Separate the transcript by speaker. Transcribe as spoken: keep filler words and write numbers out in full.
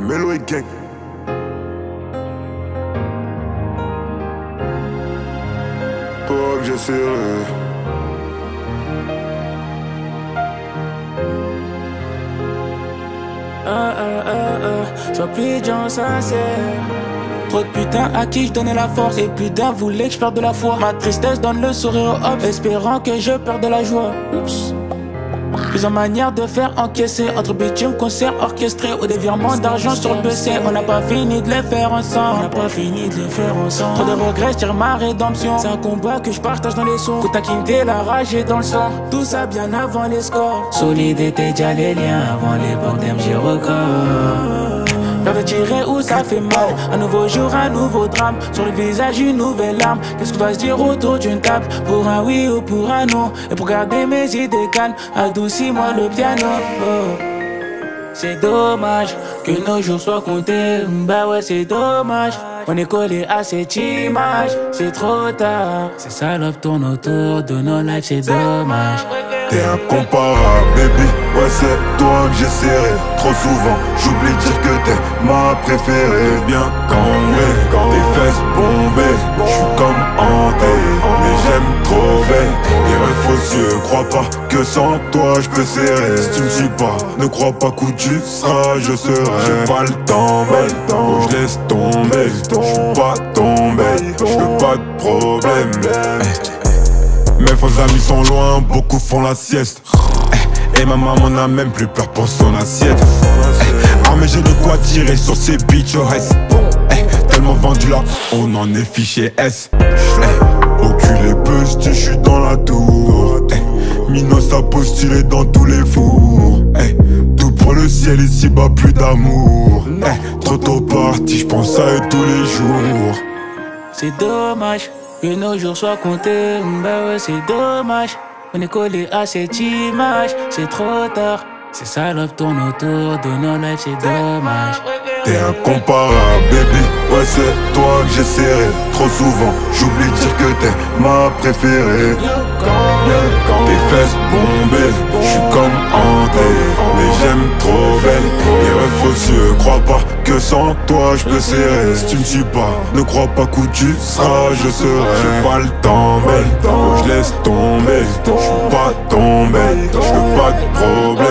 Speaker 1: Melo et gang. Toi que j'essaierai.
Speaker 2: Ah ah ah ah, sois plus de gens sincères. Trop de putain à qui je donnais la force. Et plus d'un voulait que je perde de la foi. Ma tristesse donne le sourire au hop, espérant que je perde de la joie. Oups. Plusieurs manières de faire encaisser. Entre bitume, concert orchestré ou des virements d'argent sur le P C. On n'a pas fini de les faire ensemble. On n'a pas fini de les faire ensemble. Trop de regrets, je tire ma rédemption. C'est un combat que je partage dans les sons. Coup taquiner, la rage est dans le sang. Tout ça bien avant les scores. Solide était déjà les liens. Avant l'époque d'M G record. Peur de tirer où ça fait mal. Un nouveau jour, un nouveau drame. Sur le visage, une nouvelle arme. Qu'est-ce qu'on doit se dire autour d'une table? Pour un oui ou pour un non. Et pour garder mes idées calmes, adoucis-moi le piano. Oh. C'est dommage que nos jours soient comptés. Bah ouais, c'est dommage. On est collé à cette image. C'est trop tard. Ces salopes tournent autour de nos lives, c'est dommage.
Speaker 1: T'es incomparable, baby, ouais c'est toi que j'essaierai. Trop souvent, j'oublie de dire que t'es ma préférée. Bien quand tes fesses bombées, j'suis comme hanté. Mais j'aime trop belle, les rêves faux yeux. Crois pas que sans toi j'peux serrer. Si tu me suis pas, ne crois pas qu'où tu seras, je serai. J'ai pas le temps, belle, faut que j'laisse tomber. J'suis pas tombé, j'veux pas de problème. Mes faux amis sont loin, beaucoup font la sieste. Et ma maman n'a même plus peur pour son assiette. Ah mais j'ai de quoi tirer sur ces bitches au S. Tellement vendu là, on en est fiché S. Oculé busti, j'suis dans la tour. Minos a postulé dans tous les fours. Tout pour le ciel, ici bas plus d'amour. Trop tôt parti, j'pense à eux tous les jours.
Speaker 2: C'est dommage que nos jours soient comptés. Bah ouais, c'est dommage. On est collé à cette image. C'est trop tard. Ces salopes tournent autour de nos lives, c'est dommage.
Speaker 1: T'es incomparable, baby, ouais c'est toi que j'essaierai. Trop souvent, j'oublie de dire que t'es ma préférée. Tes fesses bombées, j'suis comme hanté. Mais j'aime trop belle, les rêves faux yeux. Crois pas que sans toi j'peux serrer. Si tu me suis pas, ne crois pas qu'où tu seras, je serai. J'ai pas le temps, belle, faut que j'laisse tomber. J'suis pas tombé, j'veux pas de problème.